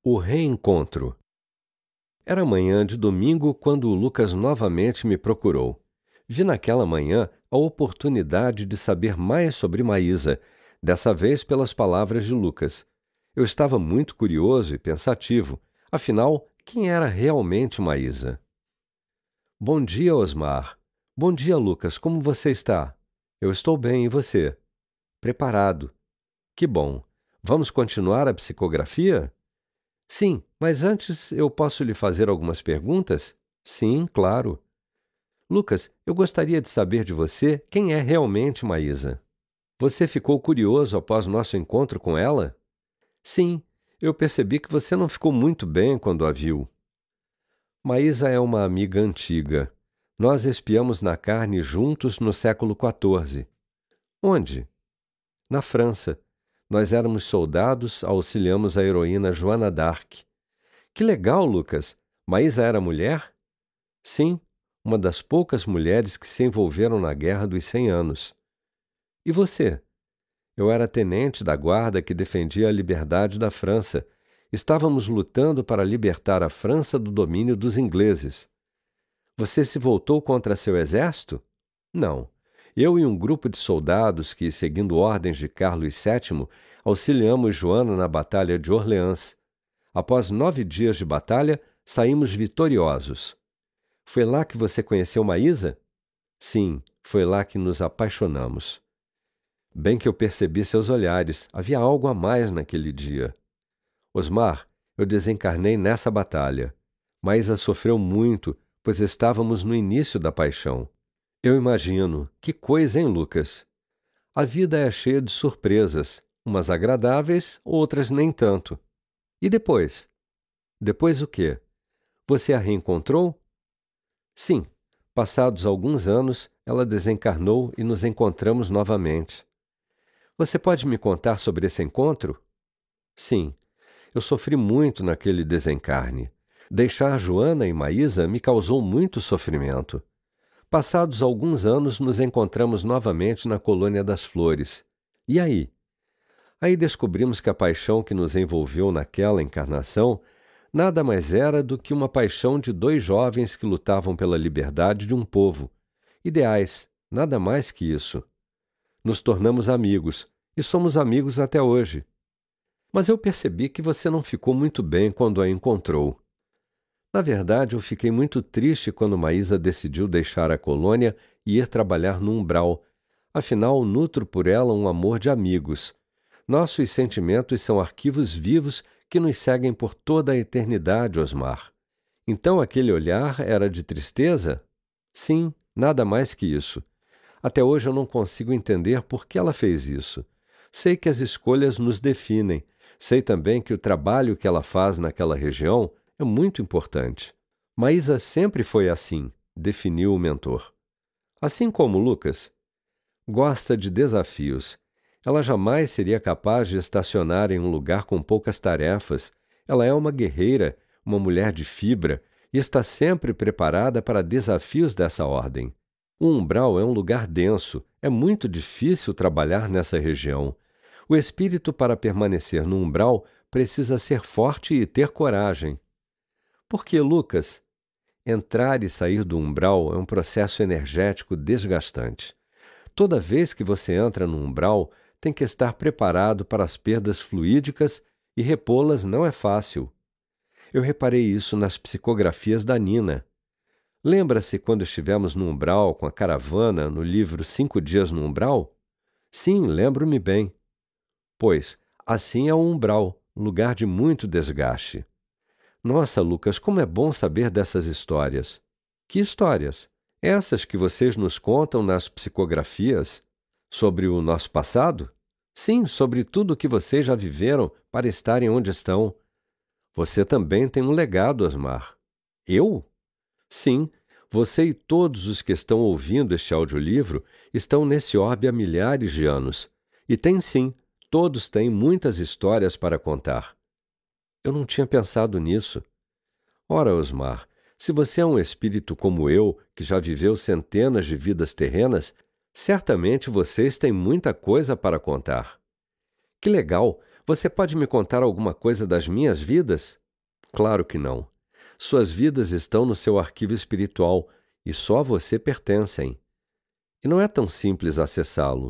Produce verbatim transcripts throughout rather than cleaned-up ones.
O reencontro. Era manhã de domingo quando o Lucas novamente me procurou. Vi naquela manhã a oportunidade de saber mais sobre Maísa, dessa vez pelas palavras de Lucas. Eu estava muito curioso e pensativo. Afinal, quem era realmente Maísa? Bom dia, Osmar. Bom dia, Lucas. Como você está? Eu estou bem, e você? Preparado. Que bom. Vamos continuar a psicografia? Sim, mas antes eu posso lhe fazer algumas perguntas? Sim, claro. Lucas, eu gostaria de saber de você quem é realmente Maísa. Você ficou curioso após nosso encontro com ela? Sim, eu percebi que você não ficou muito bem quando a viu. Maísa é uma amiga antiga. Nós espiamos na carne juntos no século quatorze. Onde? Na França. Nós éramos soldados, auxiliamos a heroína Joana d'Arc. Que legal, Lucas! Maísa era mulher? Sim, uma das poucas mulheres que se envolveram na Guerra dos Cem Anos. E você? Eu era tenente da guarda que defendia a liberdade da França. Estávamos lutando para libertar a França do domínio dos ingleses. Você se voltou contra seu exército? Não. Eu e um grupo de soldados que, seguindo ordens de Carlos sétimo, auxiliamos Joana na Batalha de Orleans. Após nove dias de batalha, saímos vitoriosos. Foi lá que você conheceu Maísa? Sim, foi lá que nos apaixonamos. Bem que eu percebi seus olhares, havia algo a mais naquele dia. Osmar, eu desencarnei nessa batalha. Maísa sofreu muito, pois estávamos no início da paixão. Eu imagino. Que coisa, hein, Lucas? A vida é cheia de surpresas, umas agradáveis, outras nem tanto. E depois? Depois o quê? Você a reencontrou? Sim. Passados alguns anos, ela desencarnou e nos encontramos novamente. Você pode me contar sobre esse encontro? Sim. Eu sofri muito naquele desencarne. Deixar Joana e Maísa me causou muito sofrimento. Passados alguns anos, nos encontramos novamente na Colônia das Flores. E aí? Aí descobrimos que a paixão que nos envolveu naquela encarnação nada mais era do que uma paixão de dois jovens que lutavam pela liberdade de um povo. Ideais, nada mais que isso. Nos tornamos amigos, e somos amigos até hoje. Mas eu percebi que você não ficou muito bem quando a encontrou. Na verdade, eu fiquei muito triste quando Maísa decidiu deixar a colônia e ir trabalhar no Umbral. Afinal, nutro por ela um amor de amigos. Nossos sentimentos são arquivos vivos que nos seguem por toda a eternidade, Osmar. Então aquele olhar era de tristeza? Sim, nada mais que isso. Até hoje eu não consigo entender por que ela fez isso. Sei que as escolhas nos definem. Sei também que o trabalho que ela faz naquela região é muito importante. Maísa sempre foi assim, definiu o mentor. Assim como Lucas. Gosta de desafios. Ela jamais seria capaz de estacionar em um lugar com poucas tarefas. Ela é uma guerreira, uma mulher de fibra, e está sempre preparada para desafios dessa ordem. O umbral é um lugar denso, é muito difícil trabalhar nessa região. O espírito, para permanecer no umbral, precisa ser forte e ter coragem. Por que, Lucas? Entrar e sair do umbral é um processo energético desgastante. Toda vez que você entra no umbral, tem que estar preparado para as perdas fluídicas e repô-las não é fácil. Eu reparei isso nas psicografias da Nina. Lembra-se quando estivemos no umbral com a caravana no livro Cinco Dias no Umbral? Sim, lembro-me bem. Pois, assim é o umbral, lugar de muito desgaste. Nossa, Lucas, como é bom saber dessas histórias. Que histórias? Essas que vocês nos contam nas psicografias? Sobre o nosso passado? Sim, sobre tudo o que vocês já viveram para estarem onde estão. Você também tem um legado, Osmar. Eu? Sim, você e todos os que estão ouvindo este audiolivro estão nesse orbe há milhares de anos. E tem sim, todos têm muitas histórias para contar. Eu não tinha pensado nisso. Ora, Osmar, se você é um espírito como eu, que já viveu centenas de vidas terrenas, certamente vocês têm muita coisa para contar. Que legal! Você pode me contar alguma coisa das minhas vidas? Claro que não. Suas vidas estão no seu arquivo espiritual e só a você pertencem. E não é tão simples acessá-lo.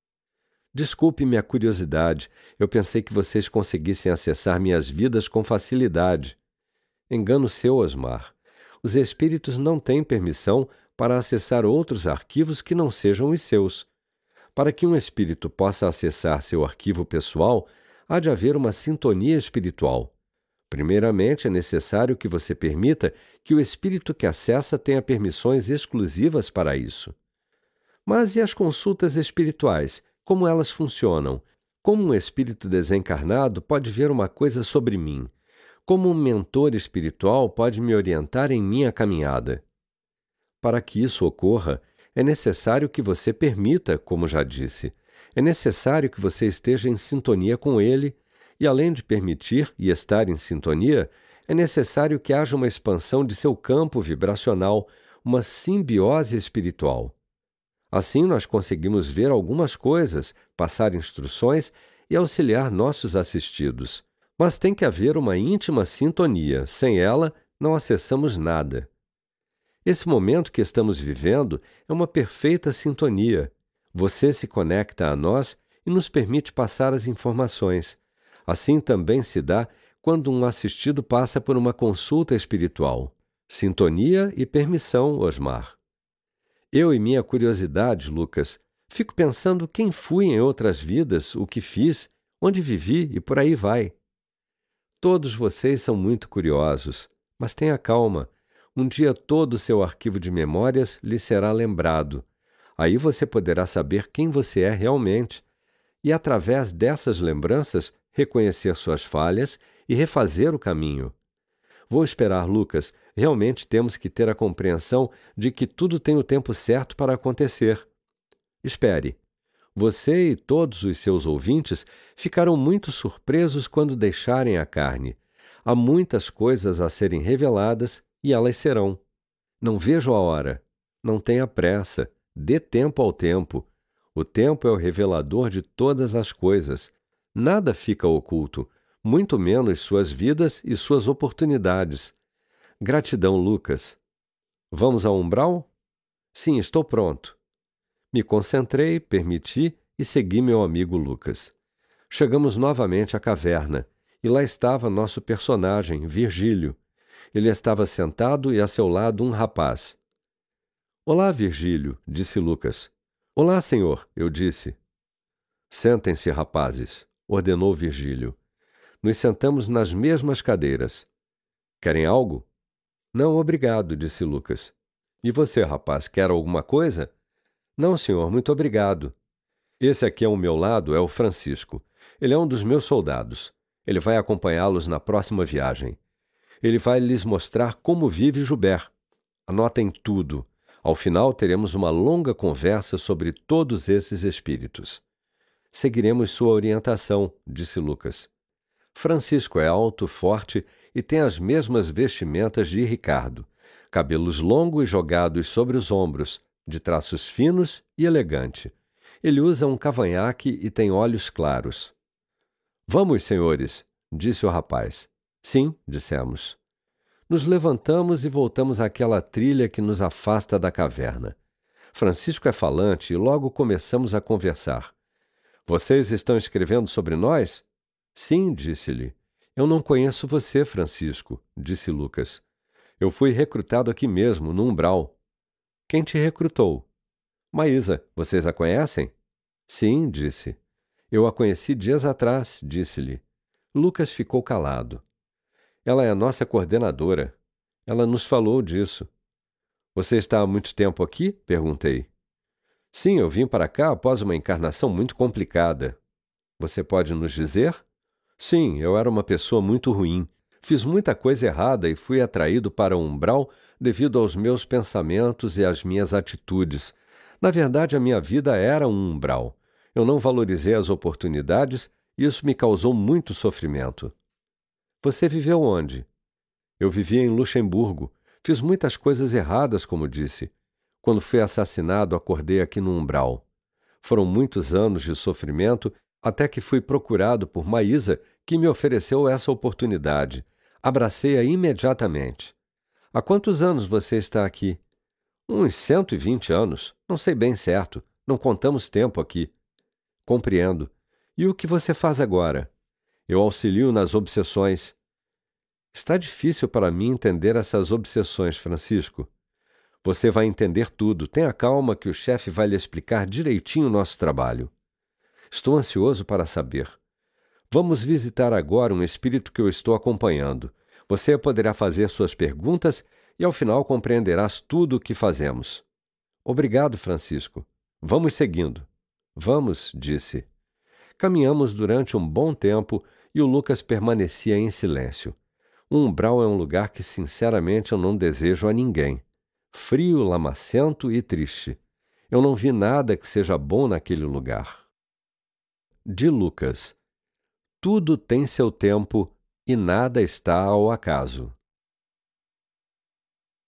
Desculpe minha curiosidade, eu pensei que vocês conseguissem acessar minhas vidas com facilidade. Engano seu, Osmar. Os espíritos não têm permissão para acessar outros arquivos que não sejam os seus. Para que um espírito possa acessar seu arquivo pessoal, há de haver uma sintonia espiritual. Primeiramente, é necessário que você permita que o espírito que acessa tenha permissões exclusivas para isso. Mas e as consultas espirituais? Como elas funcionam? Como um espírito desencarnado pode ver uma coisa sobre mim? Como um mentor espiritual pode me orientar em minha caminhada? Para que isso ocorra, é necessário que você permita, como já disse. É necessário que você esteja em sintonia com ele, e além de permitir e estar em sintonia, é necessário que haja uma expansão de seu campo vibracional, uma simbiose espiritual. Assim, nós conseguimos ver algumas coisas, passar instruções e auxiliar nossos assistidos. Mas tem que haver uma íntima sintonia. Sem ela, não acessamos nada. Esse momento que estamos vivendo é uma perfeita sintonia. Você se conecta a nós e nos permite passar as informações. Assim também se dá quando um assistido passa por uma consulta espiritual. Sintonia e permissão, Osmar. Eu e minha curiosidade, Lucas, fico pensando quem fui em outras vidas, o que fiz, onde vivi e por aí vai. Todos vocês são muito curiosos, mas tenha calma. Um dia todo o seu arquivo de memórias lhe será lembrado. Aí você poderá saber quem você é realmente e, através dessas lembranças, reconhecer suas falhas e refazer o caminho. Vou esperar, Lucas. Realmente temos que ter a compreensão de que tudo tem o tempo certo para acontecer. Espere. Você e todos os seus ouvintes ficarão muito surpresos quando deixarem a carne. Há muitas coisas a serem reveladas e elas serão. Não vejo a hora. Não tenha pressa. Dê tempo ao tempo. O tempo é o revelador de todas as coisas. Nada fica oculto, muito menos suas vidas e suas oportunidades. Gratidão, Lucas. Vamos ao umbral? Sim, estou pronto. Me concentrei, permiti e segui meu amigo Lucas. Chegamos novamente à caverna, e lá estava nosso personagem, Virgílio. Ele estava sentado e a seu lado um rapaz. Olá, Virgílio, disse Lucas. Olá, senhor, eu disse. Sentem-se, rapazes, ordenou Virgílio. Nos sentamos nas mesmas cadeiras. Querem algo? Não, obrigado, disse Lucas. E você, rapaz, quer alguma coisa? Não, senhor, muito obrigado. Esse aqui ao meu lado é o Francisco. Ele é um dos meus soldados. Ele vai acompanhá-los na próxima viagem. Ele vai lhes mostrar como vive Joubert. Anotem tudo. Ao final teremos uma longa conversa sobre todos esses espíritos. Seguiremos sua orientação, disse Lucas. Francisco é alto, forte e tem as mesmas vestimentas de Ricardo, cabelos longos e jogados sobre os ombros, de traços finos e elegante. Ele usa um cavanhaque e tem olhos claros. Vamos, senhores, disse o rapaz. Sim, dissemos. Nos levantamos e voltamos àquela trilha que nos afasta da caverna. Francisco é falante e logo começamos a conversar. Vocês estão escrevendo sobre nós? Sim, disse-lhe. Eu não conheço você, Francisco, disse Lucas. Eu fui recrutado aqui mesmo, no umbral. Quem te recrutou? Maísa, vocês a conhecem? Sim, disse. Eu a conheci dias atrás, disse-lhe. Lucas ficou calado. Ela é a nossa coordenadora. Ela nos falou disso. Você está há muito tempo aqui? Perguntei. Sim, eu vim para cá após uma encarnação muito complicada. Você pode nos dizer? Sim, eu era uma pessoa muito ruim. Fiz muita coisa errada e fui atraído para o umbral devido aos meus pensamentos e às minhas atitudes. Na verdade, a minha vida era um umbral. Eu não valorizei as oportunidades e isso me causou muito sofrimento. Você viveu onde? Eu vivia em Luxemburgo. Fiz muitas coisas erradas, como disse. Quando fui assassinado, acordei aqui no umbral. Foram muitos anos de sofrimento até que fui procurado por Maísa, que me ofereceu essa oportunidade. Abracei-a imediatamente. Há quantos anos você está aqui? Uns cento e vinte anos. Não sei bem certo. Não contamos tempo aqui. Compreendo. E o que você faz agora? Eu auxilio nas obsessões. Está difícil para mim entender essas obsessões, Francisco. Você vai entender tudo. Tenha calma que o chefe vai lhe explicar direitinho o nosso trabalho. Estou ansioso para saber. Vamos visitar agora um espírito que eu estou acompanhando. Você poderá fazer suas perguntas e ao final compreenderás tudo o que fazemos. Obrigado, Francisco. Vamos seguindo. Vamos, disse. Caminhamos durante um bom tempo e o Lucas permanecia em silêncio. O umbral é um lugar que, sinceramente, eu não desejo a ninguém. Frio, lamacento e triste. Eu não vi nada que seja bom naquele lugar. De Lucas. Tudo tem seu tempo e nada está ao acaso.